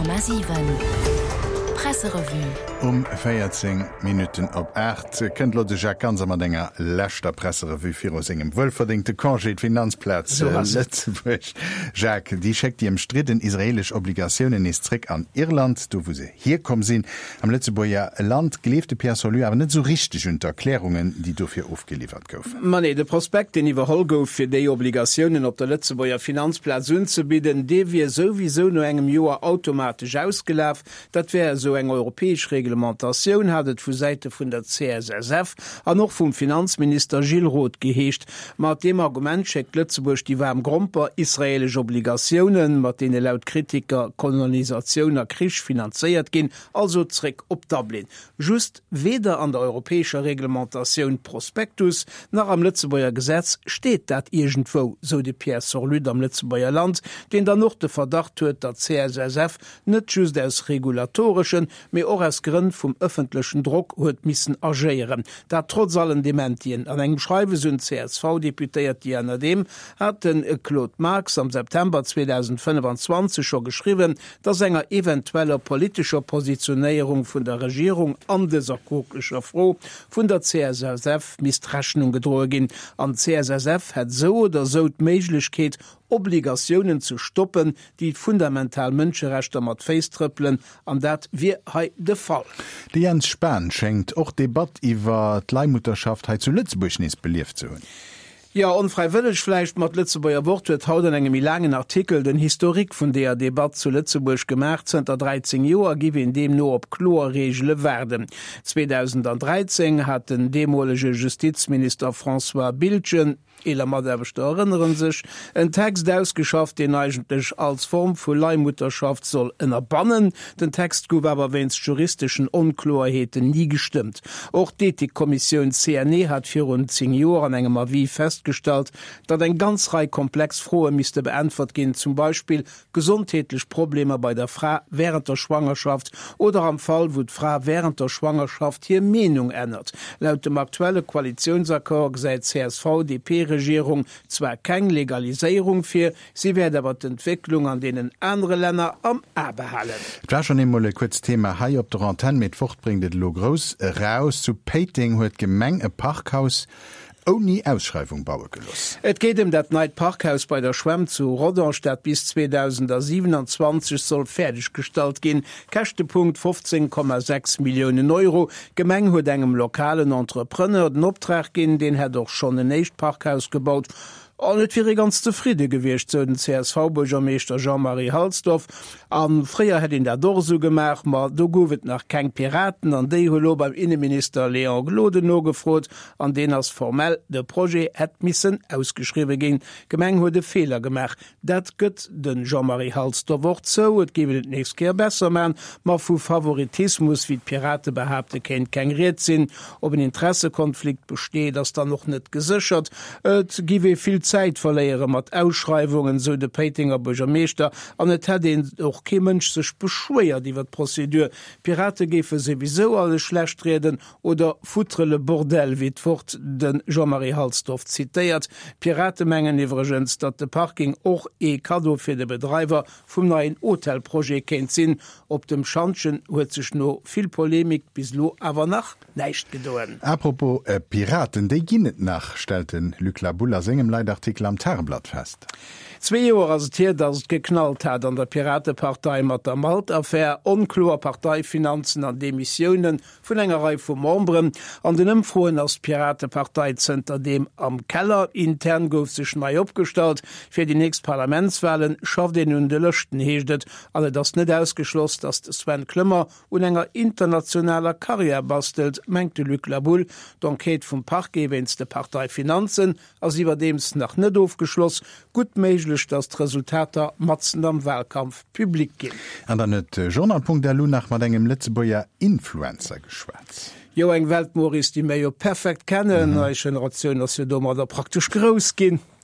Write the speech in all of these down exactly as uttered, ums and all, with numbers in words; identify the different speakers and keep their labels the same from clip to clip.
Speaker 1: Komma sieben Presserevue.
Speaker 2: Um vierzehn Minuten op acht kënnt lo de Jacques Gansermer denger lächter Presserevue fir aus engem wëllverdingte Kongé Finanzplatz
Speaker 3: so
Speaker 2: Lettzeburg. Jacques, die checkt die im Stritten israelisch Obligationen isréck an Irland, do wo se hier kom sinn. Am Lettzeburger Land geleefte Pierre Solü aber net so richtig unter Erklärungen, die dofir aufgeliefert goufen.
Speaker 3: Man de Prospekt den iwwerhol gouf fir déi Obligationen op der Lettzeburger Finanzplatz unzubieden, de wir sowieso no engem Joer automatisch ausgelaf, dat wär so eng europäesch Reglementatioun hatt vu Seite vun der C S S F an noch vum Finanzminister Gilles Roth geheescht, mat dem Argument checkt Lützeburg die wärm Gromper israelisch Obligationen, mat dee laut Kritiker Kolonisationer Krisch finanziert gin, also zréck op Dublin. Just weder an der europäescher Reglementatioun Prospektus nach am Lützeburger Gesetz steht dat irgendwo, so de Pierre Solü am Lützeburger Land, den da noch de Verdacht huet, dat C S S F net just aus regulatorischen, méi och as Grinn vum öffentlichen Druck huet missen agieren. Dat trotz allen Dementien an engem Schreiwe hun C S V-Deputéiert die an dem hat den Claude Marx am September zweitausendfünfundzwanzig schon geschrieben, dass enger eventueller politischer Positionierung vun der Regierung an dieser kokischer Frau vun der C S S F Misstrechhnung gedrohe gin. An C S S F hat so oder so d'Meiglichkeit, Obligationen zu stoppen, die fundamental Mënscherechter mat feistrüppeln, an dat wie hei de Fall.
Speaker 2: Die Jens Spahn schenkt och Debatt iwwer d'Leihmutterschaft hei zu Lützeburg nis belieft zu hunn.
Speaker 3: Ja, unfreiwillig vielleicht mat Lützeburger Wort huet haut engem langen Artikel den Historik vun der Debatte zu Lützeburg gemerkt sind der dreizehn Joer giwe in dem no op Chlorregelle werden. zweitausenddreizehn hat den demolische Justizminister François Bilgen Elamadderbechte erinnern sich, en Text ausgeschafft, den eigentlich als Form vu Leihmutterschaft soll ënnerbannen. Den Text gouf aber wenn's juristischen Unklarheiten nie gestimmt. Auch die Ethikkommission C N E hat vier rund zehn Jahre an engem Avis festgestellt, dat ein ganz Reihe komplex frohe müsste beantwortet gehen, zum Beispiel gesundheitliche Probleme bei der Frau während der Schwangerschaft oder am Fall, wo die Frau während der Schwangerschaft hier Meinung ändert. Laut dem aktuellen Koalitionsakkord seit C S V D P Regierung zwar keine Legalisierung für, sie werden aber die Entwicklung an denen andere Länder am Abbehalten.
Speaker 2: Das war schon immer kurz Thema Hai op der Antenne mit fortbringt lo groß raus zu Peting huet Gemeng e Parkhaus ohne Ausschreibung bauen gelos.
Speaker 3: Et geht um dat Neid Parkhaus bei der Schwemm zu Roddernstadt bis zweitausendsiebenundzwanzig soll fertiggestellt gehen. Kachtepunkt fünfzehn Komma sechs Millionen Euro. Gemeng huet engem lokalen Entrepreneur den Optrag gin, den hat doch schon ein echt Parkhaus gebaut. Und net wie ganz zufrieden gewichtcht so den C S V-Bürgermeister Jean-Marie Halsdorf. Am Frier hat in der Dorso gemacht, ma do gowet nach kein Piraten, an déi holo beim Innenminister Leon Glodeno gefrot, an den as formell de Projekt het missen ausgeschrieben gin. Gemeng huet de Fehler gemacht. Dat gëtt den Jean-Marie Halsdorf wort so, et giwe et nächst keer besser man, ma vu Favoritismus wie d Pirate behaupte kennt kein Riet sinn, ob ein Interessekonflikt besteht, das da noch net gesichert. Et giwe viel Zeit verleieren mat Ausschreibungen, so de Petinger Bürgermeister, an et hat den auch kein Mensch sech beschweiert, die wat Prozedur. Pirate gefe sowieso alles schlecht reden oder futrele Bordell, wie fort den Jean-Marie Halsdorf zitiert. Piratemengen iwgens, dat de Parking och e Kado fir de Betreiber vum neuen Hotelprojekt kennt sinn. Op dem Schanschen huet sech no viel Polemik bis lo awer nach neicht gedoen.
Speaker 2: Apropos äh, Piraten, déi ginnet nach, stellten Luc Labulla segem Leitartikel am Tageblatt fest.
Speaker 3: Zwei Jahre als Tier, dass es geknallt hat an der Piratenpartei mit der Maltaffäre, unklar Parteifinanzen an Demissionen von einer Reihe von Membern, an den Empfohlen als Piratenpartei hinter dem am Keller intern gouf sich neu abgestellt. Für die nächsten Parlamentswahlen schafft er nun die Lüchten hechtet, alle das nicht ausgeschlossen, dass Sven Klimmer und einer internationaler Karriere bastelt, meinte Luc Labull, d'Enquête vom Parkgewens der Parteifinanzen, als überdems nach nicht aufgeschlossen, gut möglich, dass die Resultate matzen am Wahlkampf publik gehen.
Speaker 2: An dann net Journal.punkt der Lu nach mat engem Letzebauer Influencer geschwätz.
Speaker 3: Jo eng Weltmoris, die méi jo perfekt kennen, mhm. Neue Generation, dass wir dommer da praktisch groß gehen.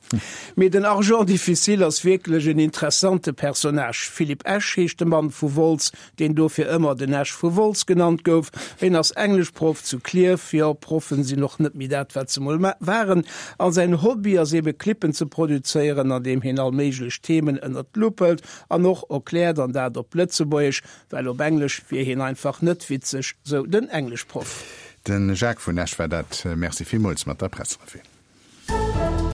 Speaker 3: Mit den Argent difficil als wirklich ein interessante Personage. Philipp Esch hechte Mann vu Wolz, den dofir immer den Esch vu Wolz genannt gouf, wenn als Englischprof zu Klier fir Profen sie noch net mit dat ze waren, an sein Hobby as sebe Klippen zu produzieren, an dem hin allmeiglech Themen ënnert luppelt, an noch erklärt an dat op Plötzebeich, weil op Englisch fir hin einfach net witzig so den Englischprof.
Speaker 2: Den Jacques vu Esch war dat Merci vielmals mat der Presse.